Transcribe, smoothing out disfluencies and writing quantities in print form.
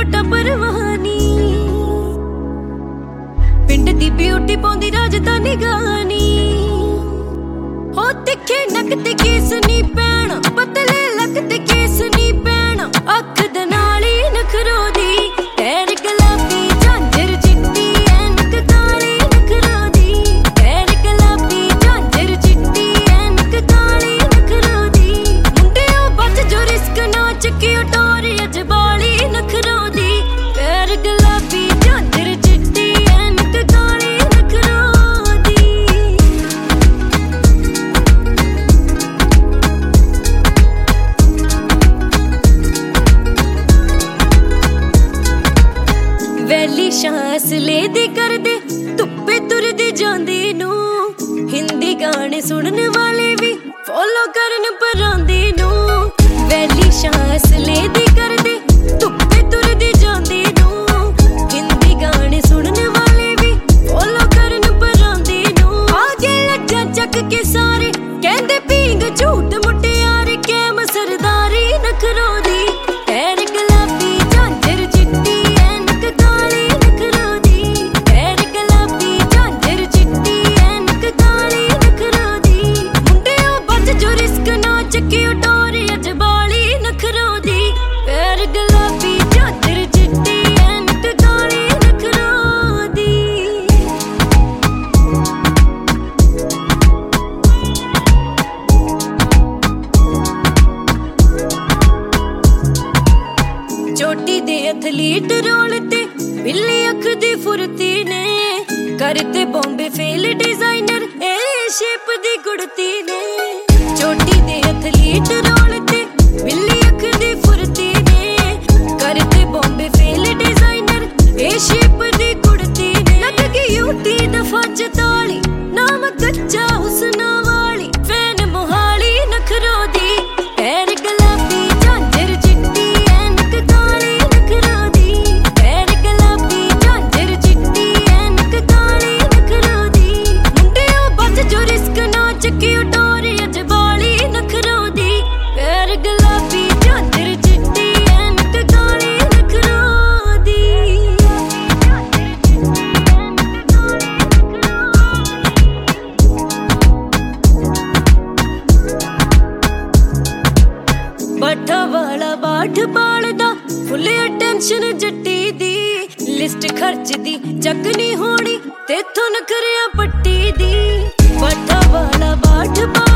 कोटा परवानी पिंड दी ब्यूटी पाउंदी राजधानी गानी हो तिखे नक ते केस नी पैण पतले लक ते केस नी पैण अख दे नाल ही नखरो दी पैर गुलाबी झांजर चिट्टी ऐनक काली नखरो दी पैर गुलाबी झांजर चिट्टी ऐनक काली नखरो दी मुंडे ओ बच जो रिस्क ना चकी टोरी अजबाली नखरो दी पैर गुलाबी झांजर चिट्टी ऐनक काली नखरो दी वैली सांस ले दे कर दे धुप्पे तुरदी जांदी नू हिंदी गाने सुनने वाले भी फॉलो करन परांदी नू वैली सांस ले दे कर दे धुप्पे तुरदी जांदी नू हिंदी गाने सुनने वाले भी फॉलो करन परांदी नू आगे लज्जा चक के सारे कहंदे पींग झूठ मुटियार कैम सरदारी नखरो दी पैर गुलाबी झांजर चिट्टी ऐनक काली नखरो दी पैर गुलाबी झांजर चिट्टी ऐनक काली नखरो दी मुंडे ओ बच जो रिस्क ना चकी टोरी अजबाली नखरो दी पैर गुलाबी झांजर चिट्टी ऐनक काली नखरो दी चोटी दे एथलीट रोलते बिल्ली अख दी फुर्ती ने करते बॉम्बे फेल डिजाइनर ए शेप दी कुड़ती ने चोटी दे एथलीट रोलते बिल्ली अख दी फुर्ती ने करते बॉम्बे फेल डिजाइनर ए शेप दी कुड़ती ने लग गई यूटी दफा चताली नाम कच्चा हुस्ना वाली फैन मोहाली नखरो दी पैर गुलाबी झांजर चिट्टी ऐनक काली नखरो दी पैर गुलाबी झांजर चिट्टी ऐनक काली नखरो दी मुंडे ओ बच जो रिस्क ना चकी टोरी अजबाली नखरो दी पैर गुलाबी झांजर चिट्टी ऐनक काली नखरो दी बाठा वाला बाठ बालदा फुल अटेंशन जट्टी दी लिस्ट खर्च दी चक नहीं होनी तेथों नखरिया पट्टी दी बाठा वाला बाठ